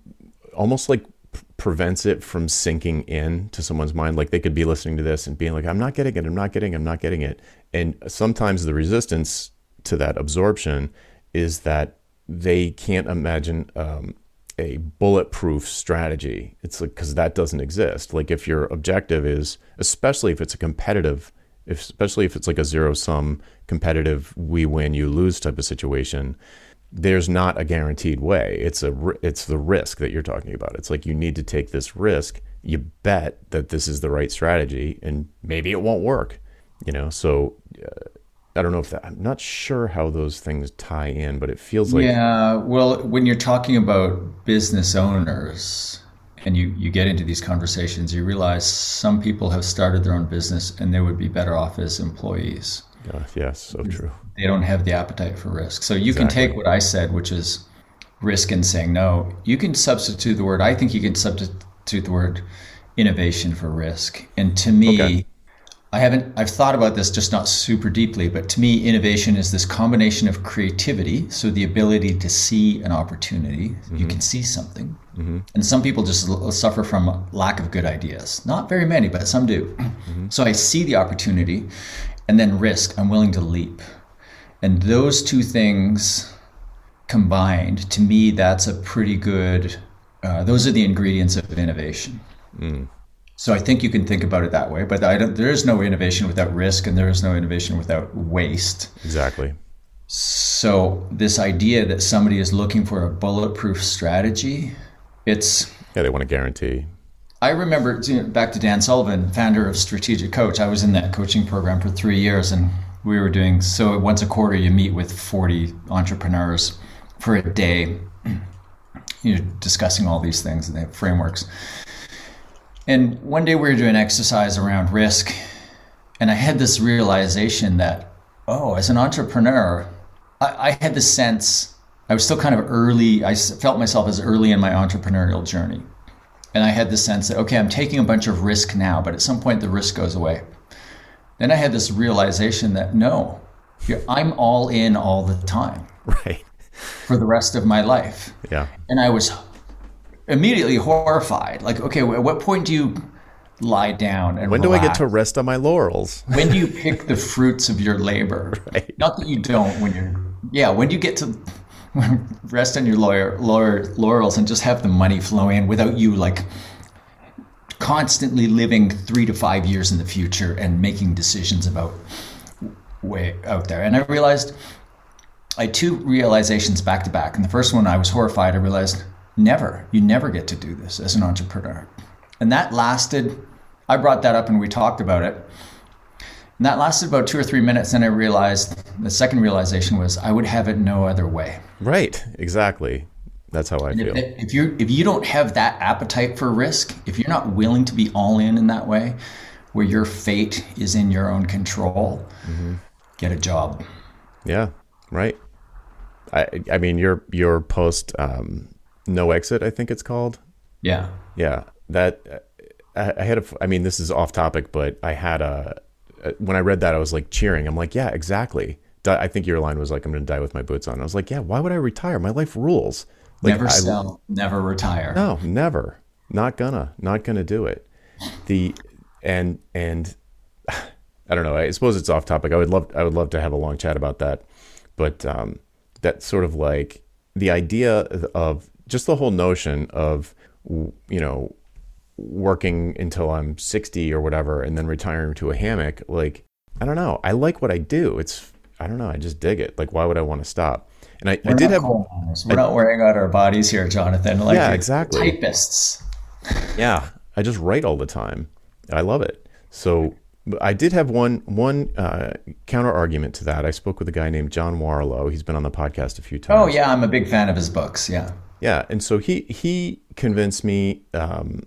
Speaker 1: almost like prevents it from sinking in to someone's mind. Like they could be listening to this and being like, I'm not getting it, I'm not getting it, I'm not getting it. And sometimes the resistance to that absorption is that they can't imagine um, a bulletproof strategy. It's like, because that doesn't exist. Like if your objective is, especially if it's a competitive, if, especially if it's like a zero sum competitive, we win, you lose type of situation, there's not a guaranteed way. It's a, it's the risk that you're talking about. It's like, you need to take this risk. You bet that this is the right strategy and maybe it won't work, you know? So, uh, I don't know if that, I'm not sure how those things tie in, but it feels like.
Speaker 2: Yeah, well, when you're talking about business owners and you, you get into these conversations, you realize some people have started their own business and they would be better off as employees.
Speaker 1: Uh, yes, so true.
Speaker 2: They don't have the appetite for risk. So you
Speaker 1: Exactly.
Speaker 2: can take what I said, which is risk and saying no. You can substitute the word, I think you can substitute the word innovation for risk. And to me,
Speaker 1: Okay.
Speaker 2: I haven't, I've thought about this just not super deeply, but to me, innovation is this combination of creativity. So the ability to see an opportunity, mm-hmm. you can see something. Mm-hmm. And some people just l- suffer from lack of good ideas. Not very many, but some do. Mm-hmm. So I see the opportunity and then risk, I'm willing to leap. And those two things combined, to me, that's a pretty good, uh, those are the ingredients of innovation. Mm. So I think you can think about it that way, but I don't, there is no innovation without risk and there is no innovation without waste.
Speaker 1: Exactly.
Speaker 2: So this idea that somebody is looking for a bulletproof strategy, it's...
Speaker 1: Yeah, they want a guarantee.
Speaker 2: I remember, you know, back to Dan Sullivan, founder of Strategic Coach, I was in that coaching program for three years and we were doing, so once a quarter you meet with forty entrepreneurs for a day, you know, discussing all these things and they have frameworks. And one day we were doing an exercise around risk, and I had this realization that, oh, as an entrepreneur, I, I had this sense, I was still kind of early, I felt myself as early in my entrepreneurial journey. And I had this sense that, okay, I'm taking a bunch of risk now, but at some point the risk goes away. Then I had this realization that, no, I'm all in all the time.
Speaker 1: Right.
Speaker 2: For the rest of my life.
Speaker 1: Yeah.
Speaker 2: And I was immediately horrified. Like, okay, at what point do you lie down and
Speaker 1: when
Speaker 2: relax?
Speaker 1: do I get to rest on my laurels?
Speaker 2: When do you pick the fruits of your labor?
Speaker 1: Right.
Speaker 2: Not that you don't when you're, yeah, when do you get to rest on your lawyer, lawyer, laurels and just have the money flow in without you like constantly living three to five years in the future and making decisions about way out there. And I realized, I had two realizations back to back. And the first one, I was horrified. I realized, never, you never get to do this as an entrepreneur. And that lasted, I brought that up and we talked about it. And that lasted about two or three minutes. And I realized, the second realization was I would have it no other way.
Speaker 1: Right, exactly. That's how I
Speaker 2: and
Speaker 1: feel.
Speaker 2: If, if you if you don't have that appetite for risk, if you're not willing to be all in in that way, where your fate is in your own control, mm-hmm. get a job.
Speaker 1: Yeah, right. I I mean, your your post, um, No Exit, I think it's called.
Speaker 2: Yeah.
Speaker 1: Yeah, that I, I had a. I mean, this is off topic, but I had a. When I read that, I was like cheering. I'm like, yeah, exactly. I think your line was like, I'm going to die with my boots on. I was like, yeah, why would I retire? My life rules. Like,
Speaker 2: never
Speaker 1: I,
Speaker 2: sell, never retire.
Speaker 1: No, never. Not gonna, not gonna do it. The, and, and I don't know, I suppose it's off topic. I would love, I would love to have a long chat about that. But um, that sort of like the idea of just the whole notion of, you know, working until I'm sixty or whatever, and then retiring to a hammock. Like, I don't know. I like what I do. It's, I don't know, I just dig it. Like, why would I want to stop? And I, I
Speaker 2: We're
Speaker 1: did
Speaker 2: not
Speaker 1: have,
Speaker 2: coal miners. We're
Speaker 1: I,
Speaker 2: not wearing out our bodies here, Jonathan. Like
Speaker 1: yeah,
Speaker 2: you're
Speaker 1: exactly.
Speaker 2: typists.
Speaker 1: Yeah, I just write all the time. I love it. So I did have one one uh, counter argument to that. I spoke with a guy named John Warlow. He's been on the podcast a few times.
Speaker 2: Oh yeah, I'm a big fan of his books. Yeah.
Speaker 1: Yeah, and so he he convinced me. Um,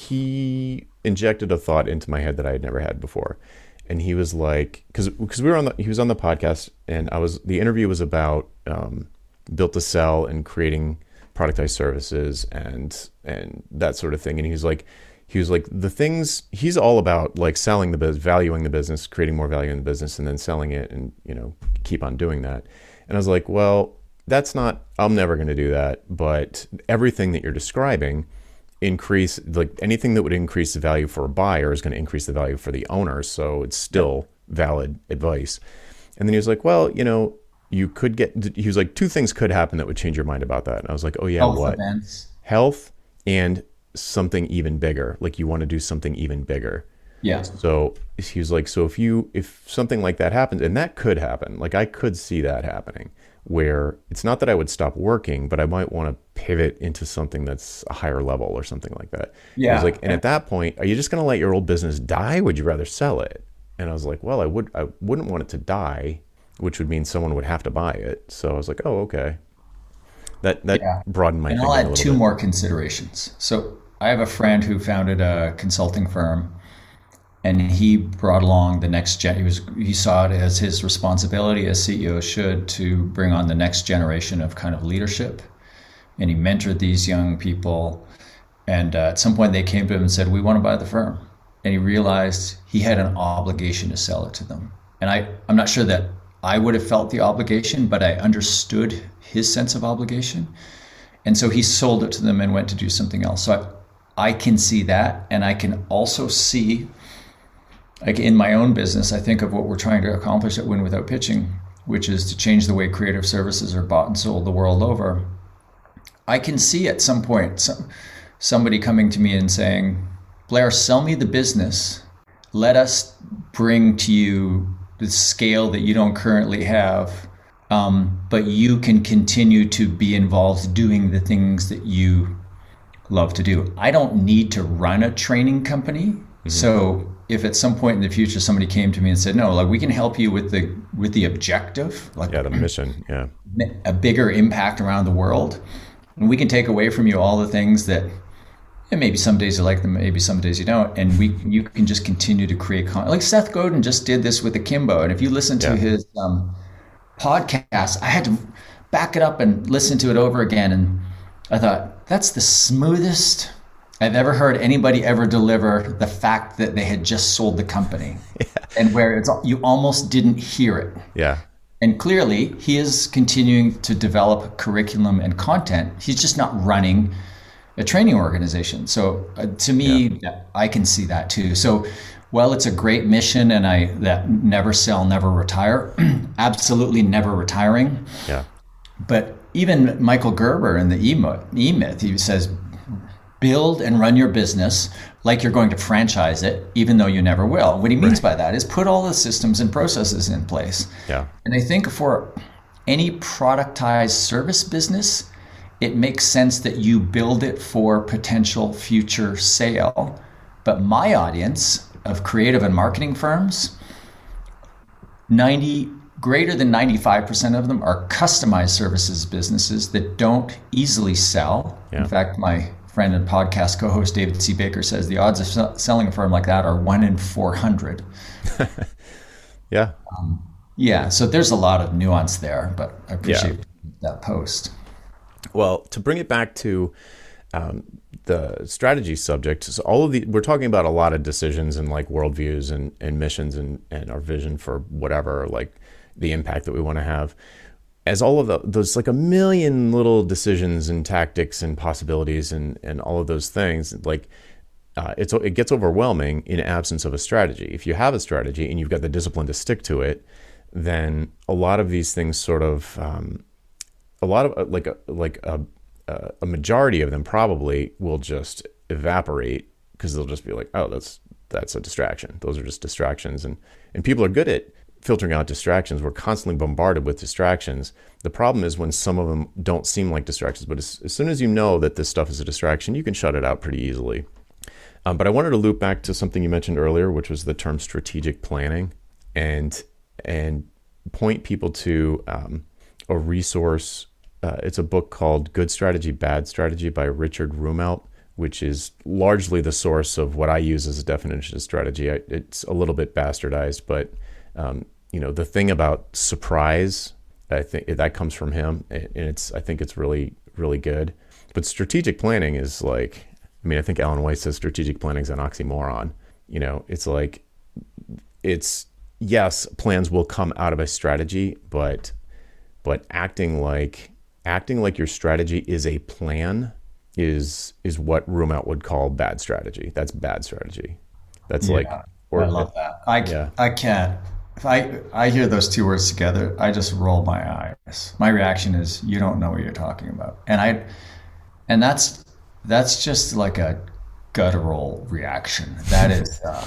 Speaker 1: he injected a thought into my head that I had never had before, and he was like, because because we were on the he was on the podcast, and I was the interview was about um, built to sell and creating productized services and and that sort of thing, and he was like. He was like, the things, he's all about like selling the business, valuing the business, creating more value in the business, and then selling it and, you know, keep on doing that. And I was like, well, that's not, I'm never going to do that. But everything that you're describing increase, like anything that would increase the value for a buyer is going to increase the value for the owner. So it's still valid advice. And then he was like, well, you know, you could get, he was like, two things could happen that would change your mind about that. And I was like, oh yeah,
Speaker 2: Health
Speaker 1: what?
Speaker 2: Events.
Speaker 1: Health and something even bigger. Like you want to do something even bigger.
Speaker 2: Yeah.
Speaker 1: So he was like, so if you, if something like that happens, and that could happen, like I could see that happening, where it's not that I would stop working, but I might want to pivot into something that's a higher level or something like that.
Speaker 2: Yeah.
Speaker 1: I was like, and at that point, are you just going to let your old business die? Would you rather sell it? And I was like, well, I would, I wouldn't want it to die, which would mean someone would have to buy it. So I was like, oh, okay. That, that
Speaker 2: Yeah.
Speaker 1: broadened my
Speaker 2: And
Speaker 1: thinking
Speaker 2: I'll
Speaker 1: a
Speaker 2: add
Speaker 1: little
Speaker 2: two
Speaker 1: bit.
Speaker 2: more considerations. So I have a friend who founded a consulting firm, and he brought along the next gen. He was he saw it as his responsibility, as C E O should, to bring on the next generation of kind of leadership. And he mentored these young people. And uh, at some point, they came to him and said, "We want to buy the firm." And he realized he had an obligation to sell it to them. And I I'm not sure that I would have felt the obligation, but I understood his sense of obligation. And so he sold it to them and went to do something else. So I, I can see that. And I can also see, like in my own business, I think of what we're trying to accomplish at Win Without Pitching, which is to change the way creative services are bought and sold the world over. I can see at some point some, somebody coming to me and saying, Blair, sell me the business. Let us bring to you the scale that you don't currently have. Um, but you can continue to be involved doing the things that you love to do. I don't need to run a training company. Mm-hmm. So if at some point in the future somebody came to me and said, no, like we can help you with the with the objective, like
Speaker 1: Yeah, the mission. Yeah.
Speaker 2: a bigger impact around the world, and we can take away from you all the things that, and maybe some days you like them, maybe some days you don't, and we you can just continue to create content. Like Seth Godin just did this with Akimbo, and if you listen to
Speaker 1: Yeah.
Speaker 2: his um, podcast, I had to back it up and listen to it over again, and I thought, that's the smoothest I've ever heard anybody ever deliver the fact that they had just sold the company. Yeah. And where it's you almost didn't hear it.
Speaker 1: Yeah.
Speaker 2: And clearly, he is continuing to develop curriculum and content. He's just not running a training organization. So uh, to me, yeah. I can see that too. So, well, it's a great mission, and I that never sell, never retire. Absolutely never retiring.
Speaker 1: Yeah.
Speaker 2: But even Michael Gerber in the E-Myth, he says, build and run your business like you're going to franchise it, even though you never will. What he means right. by that is put all the systems and processes in place.
Speaker 1: Yeah.
Speaker 2: And I think for any productized service business, it makes sense that you build it for potential future sale. But my audience of creative and marketing firms, ninety greater than ninety-five percent of them are customized services businesses that don't easily sell. Yeah. In fact, my friend and podcast co-host David C. Baker says the odds of selling a firm like that are one in four hundred.
Speaker 1: Yeah.
Speaker 2: Um, yeah. So there's a lot of nuance there, but I appreciate yeah. that post.
Speaker 1: Well, to bring it back to um, the strategy subject, so all of the, we're talking about a lot of decisions and like worldviews and, and missions and, and our vision for whatever, like the impact that we want to have. As all of the, those like a million little decisions and tactics and possibilities and, and all of those things, like uh, it's it gets overwhelming in absence of a strategy. If you have a strategy and you've got the discipline to stick to it, then a lot of these things sort of, um, a lot of like a, like a, a majority of them probably will just evaporate because they'll just be like, oh, that's that's a distraction. Those are just distractions, and and people are good at filtering out distractions. We're constantly bombarded with distractions. The problem is when some of them don't seem like distractions, but as, as soon as you know that this stuff is a distraction, you can shut it out pretty easily. Um, but I wanted to loop back to something you mentioned earlier, which was the term strategic planning, and and point people to um, a resource. Uh, it's a book called Good Strategy, Bad Strategy by Richard Rumelt, which is largely the source of what I use as a definition of strategy. I, it's a little bit bastardized, but um, you know, the thing about surprise, I think that comes from him, and it's I think it's really really good. But strategic planning is like, I mean, I think Alan Weiss says strategic planning is an oxymoron. You know, it's like, it's, yes, plans will come out of a strategy, but but acting like acting like your strategy is a plan is is what Rumelt would call bad strategy. That's bad strategy. That's
Speaker 2: Yeah,
Speaker 1: like, or
Speaker 2: I love that. I,
Speaker 1: yeah,
Speaker 2: I can't. If I I hear those two words together, I just roll my eyes. My reaction is, you don't know what you're talking about, and I, and that's that's just like a guttural reaction. That is uh,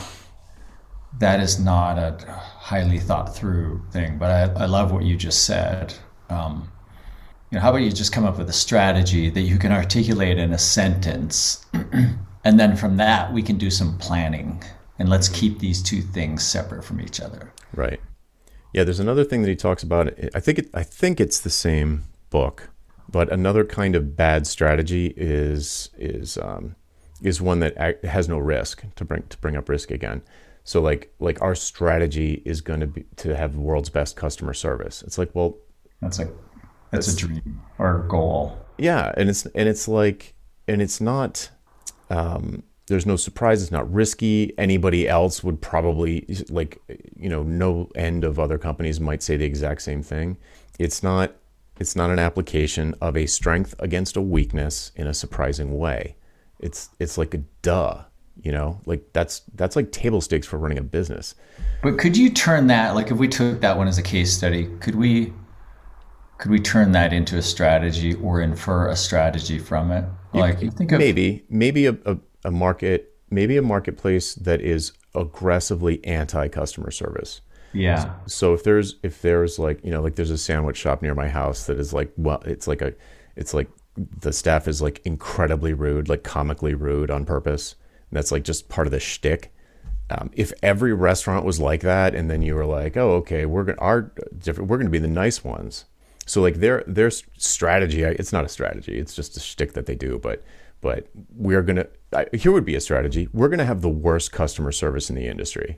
Speaker 2: that is not a highly thought through thing. But I, I love what you just said. Um, you know, how about you just come up with a strategy that you can articulate in a sentence, and then from that we can do some planning, and let's keep these two things separate from each other.
Speaker 1: right. Yeah, there's another thing that he talks about. I think it, I think it's the same book, but another kind of bad strategy is is um, is one that ac- has no risk. To bring to bring up risk again. So like like our strategy is going to be to have the world's best customer service. It's like, well,
Speaker 2: That's a that's a
Speaker 1: that's,
Speaker 2: dream or a goal.
Speaker 1: yeah, and it's and it's like and it's not. Um, there's no surprise. It's not risky. Anybody else would probably, like, you know, no end of other companies might say the exact same thing. It's not. It's not an application of a strength against a weakness in a surprising way. It's it's like a duh. You know, like that's that's like table stakes for running a business.
Speaker 2: But could you turn that, like if we took that one as a case study, could we could we turn that into a strategy or infer a strategy from it? Like you think of
Speaker 1: Maybe maybe a, a, a market maybe a marketplace that is aggressively anti-customer service.
Speaker 2: yeah.
Speaker 1: So if there's if there's like, you know, like there's a sandwich shop near my house that is like, well, it's like a it's like the staff is like incredibly rude, like comically rude on purpose. And that's like just part of the shtick. Um, if every restaurant was like that, and then you were like, oh, okay, we're gonna our different, we're gonna be the nice ones. So like their their strategy, it's not a strategy, it's just a shtick that they do. But but we're gonna I, here would be a strategy. We're gonna have the worst customer service in the industry,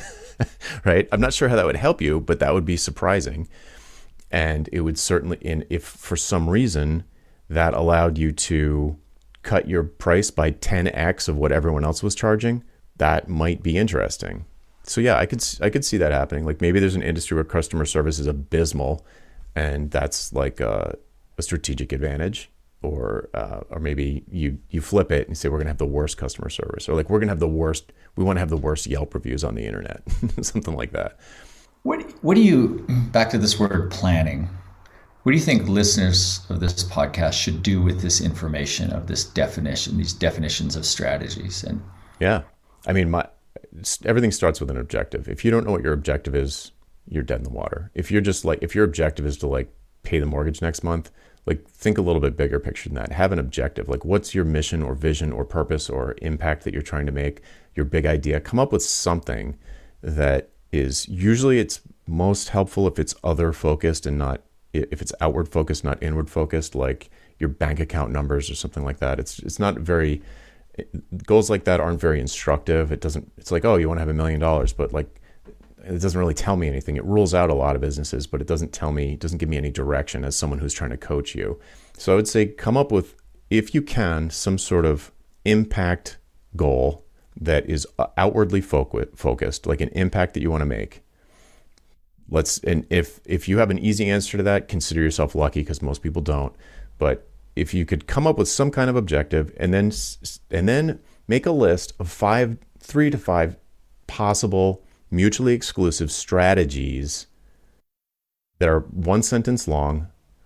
Speaker 1: right? I'm not sure how that would help you, but that would be surprising, and it would certainly. And if for some reason that allowed you to cut your price by ten x of what everyone else was charging, that might be interesting. So yeah, I could I could see that happening. Like maybe there's an industry where customer service is abysmal, and that's like a, a strategic advantage. Or uh, or maybe you you flip it and say we're gonna have the worst customer service, or like we're gonna have the worst. We want to have the worst Yelp reviews on the internet, something like that.
Speaker 2: What what do you back to this word planning? What do you think listeners of this podcast should do with this information of this definition, these definitions of strategies? And
Speaker 1: Yeah, I mean, my everything starts with an objective. If you don't know what your objective is, you're dead in the water. If you're just like, if your objective is to like pay the mortgage next month, like think a little bit bigger picture than that. Have an objective. Like what's your mission or vision or purpose or impact that you're trying to make, your big idea. Come up with something that is, usually it's most helpful if it's other focused and not, if it's outward focused, not inward focused, like your bank account numbers or something like that. It's it's not very, goals like that aren't very instructive. It doesn't, it's like, oh, you want to have a million dollars, but like, it doesn't really tell me anything. It rules out a lot of businesses, but it doesn't tell me, it doesn't give me any direction as someone who's trying to coach you. So I would say come up with, if you can, some sort of impact goal that is outwardly focused, like an impact that you want to make. Let's, and if if you have an easy answer to that, consider yourself lucky, because most people don't. But if you could come up with some kind of objective, and then and then make a list of five, three to five possible mutually exclusive strategies that are one sentence long,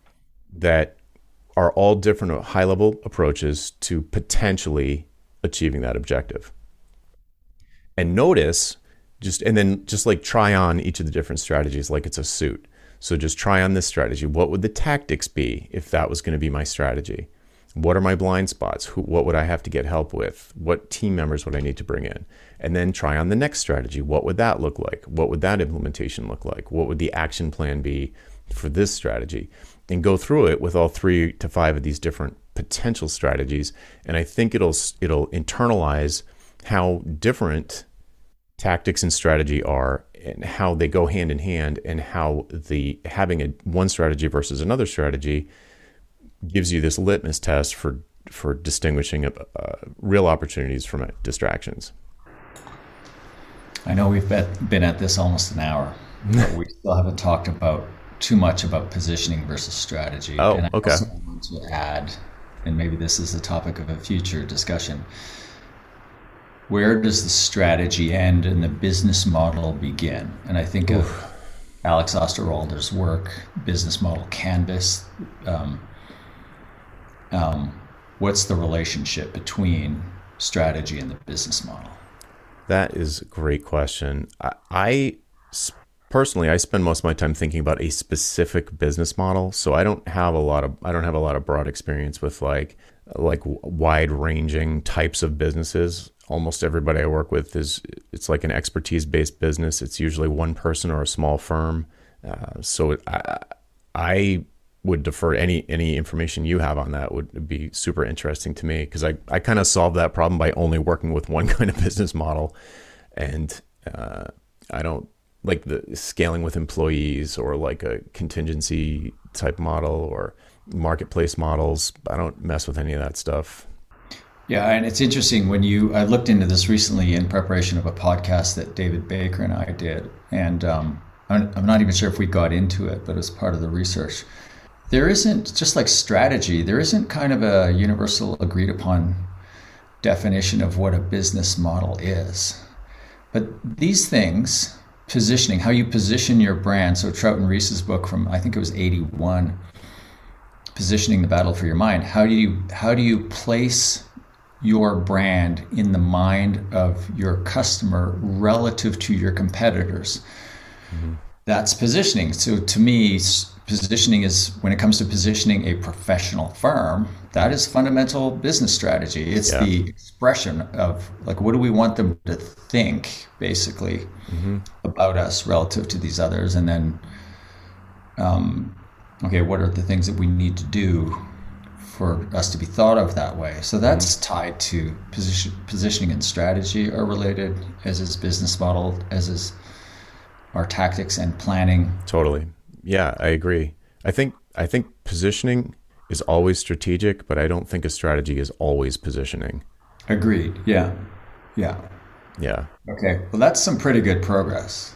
Speaker 1: that are all different high level approaches to potentially achieving that objective. And notice, just, and then just like try on each of the different strategies like it's a suit. So just try on this strategy. What would the tactics be if that was going to be my strategy? What are my blind spots? Who, what would I have to get help with? What team members would I need to bring in? And then try on the next strategy. What would that look like? What would that implementation look like? What would the action plan be for this strategy? And go through it with all three to five of these different potential strategies. And I think it'll it'll internalize how different tactics and strategy are, and how they go hand in hand, and how the having a one strategy versus another strategy gives you this litmus test for for distinguishing uh, real opportunities from uh, distractions.
Speaker 2: I know we've bet, been at this almost an hour, but we still haven't talked about too much about positioning versus strategy.
Speaker 1: Oh,
Speaker 2: and I
Speaker 1: okay.
Speaker 2: also want to add, and maybe this is the topic of a future discussion, where does the strategy end and the business model begin? And I think Oof. of Alex Osterwalder's work, Business Model Canvas. Um, um, what's the relationship between strategy and the business model?
Speaker 1: That is a great question. I, I personally, I spend most of my time thinking about a specific business model. So I don't have a lot of, I don't have a lot of broad experience with like, like wide ranging types of businesses. Almost everybody I work with is, it's like an expertise based business. It's usually one person or a small firm. Uh, so I, I would defer any, any information you have on that would be super interesting to me, because I, I kind of solved that problem by only working with one kind of business model. And uh, I don't like the scaling with employees or like a contingency type model or marketplace models. I don't mess with any of that stuff.
Speaker 2: Yeah, and it's interesting when you, I looked into this recently in preparation of a podcast that David Baker and I did, and um, I'm, I'm not even sure if we got into it, but as part of the research, there isn't, just like strategy, there isn't kind of a universal agreed upon definition of what a business model is. But these things, positioning, how you position your brand, so Trout and Reese's book from, I think it was eighty-one, Positioning the Battle for Your Mind, how do you, how do you place your brand in the mind of your customer relative to your competitors? Mm-hmm. That's positioning. So to me, positioning is, when it comes to positioning a professional firm, that is fundamental business strategy. It's yeah. the expression of like, what do we want them to think basically mm-hmm. about us relative to these others? And then, um, okay, what are the things that we need to do for us to be thought of that way? So that's mm-hmm. tied to position, positioning and strategy are related, as is business model, as is our tactics and planning.
Speaker 1: Totally. Yeah, I agree. I think I think positioning is always strategic, but I don't think a strategy is always positioning.
Speaker 2: Agreed. Yeah. Yeah.
Speaker 1: Yeah.
Speaker 2: Okay. Well, that's some pretty good progress.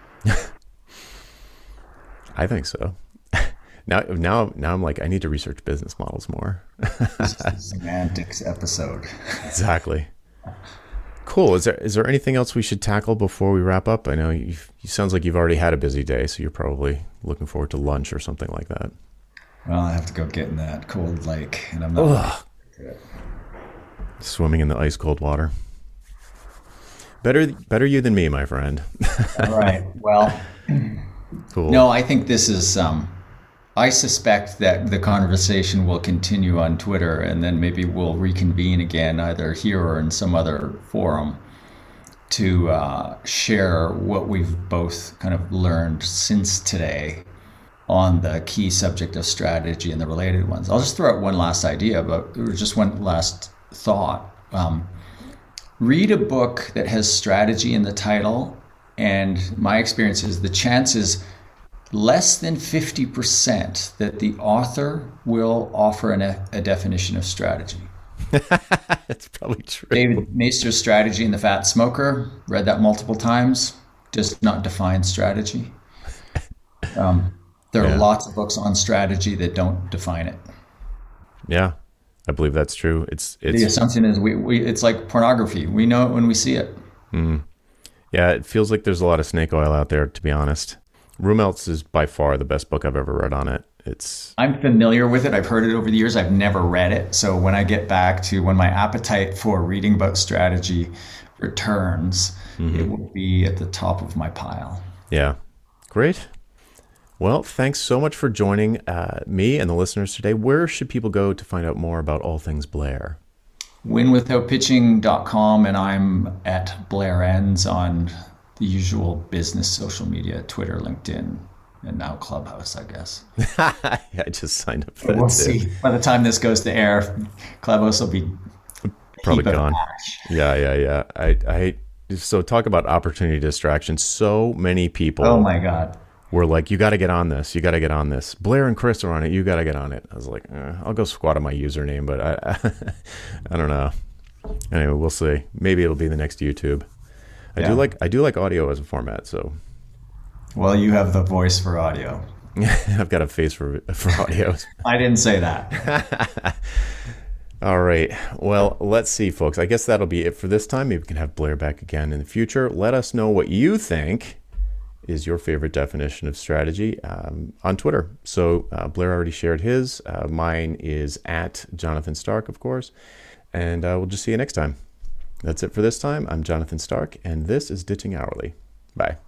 Speaker 1: I think so. Now, now, now I'm like, I need to research business models more.
Speaker 2: This is the semantics episode.
Speaker 1: Exactly. Cool. Is there is there anything else we should tackle before we wrap up? I know you you sounds like you've already had a busy day, so you're probably looking forward to lunch or something like that.
Speaker 2: Well, I have to go get in that cold lake, and I'm not
Speaker 1: swimming in the ice cold water. Better better you than me, my friend.
Speaker 2: All right. Well,
Speaker 1: cool.
Speaker 2: No, I think this is. Um, I suspect that the conversation will continue on Twitter, and then maybe we'll reconvene again either here or in some other forum to uh, share what we've both kind of learned since today on the key subject of strategy and the related ones. I'll just throw out one last idea, but just one last thought. Um, read a book that has strategy in the title, and my experience is the chances less than fifty percent that the author will offer an, a definition of strategy.
Speaker 1: That's probably true.
Speaker 2: David Maister's Strategy and the Fat Smoker, read that multiple times, does not define strategy. Um, there yeah. are lots of books on strategy that don't define it.
Speaker 1: Yeah, I believe that's true. It's, it's
Speaker 2: the assumption is we, we it's like pornography. We know it when we see it.
Speaker 1: Mm. Yeah, it feels like there's a lot of snake oil out there, to be honest. Rummeltz is by far the best book I've ever read on it. It's
Speaker 2: I'm familiar with it. I've heard it over the years. I've never read it. So when I get back to when my appetite for reading about strategy returns, mm-hmm. it will be at the top of my pile.
Speaker 1: Yeah. Great. Well, thanks so much for joining uh, me and the listeners today. Where should people go to find out more about all things Blair?
Speaker 2: win without pitching dot com, and I'm at Blair Enns on the usual business social media, Twitter, LinkedIn, and now Clubhouse, I guess.
Speaker 1: Yeah, I just signed up for that.
Speaker 2: We'll
Speaker 1: too.
Speaker 2: see. By the time this goes to air, Clubhouse will be
Speaker 1: probably gone. Yeah, yeah, yeah. I, I. So talk about opportunity distraction. So many people.
Speaker 2: Oh my God.
Speaker 1: Were like, you got to get on this. You got to get on this. Blair and Chris are on it. You got to get on it. I was like, eh, I'll go squat on my username, but I, I, I don't know. Anyway, we'll see. Maybe it'll be the next YouTube. I yeah. do like I do like audio as a format. So,
Speaker 2: well, you have the voice for audio.
Speaker 1: I've got a face for for audio.
Speaker 2: I didn't say that.
Speaker 1: All right. Well, let's see, folks. I guess that'll be it for this time. Maybe we can have Blair back again in the future. Let us know what you think is your favorite definition of strategy um, on Twitter. So uh, Blair already shared his. Uh, mine is at Jonathan Stark, of course. And uh, we'll just see you next time. That's it for this time. I'm Jonathan Stark, and this is Ditching Hourly. Bye.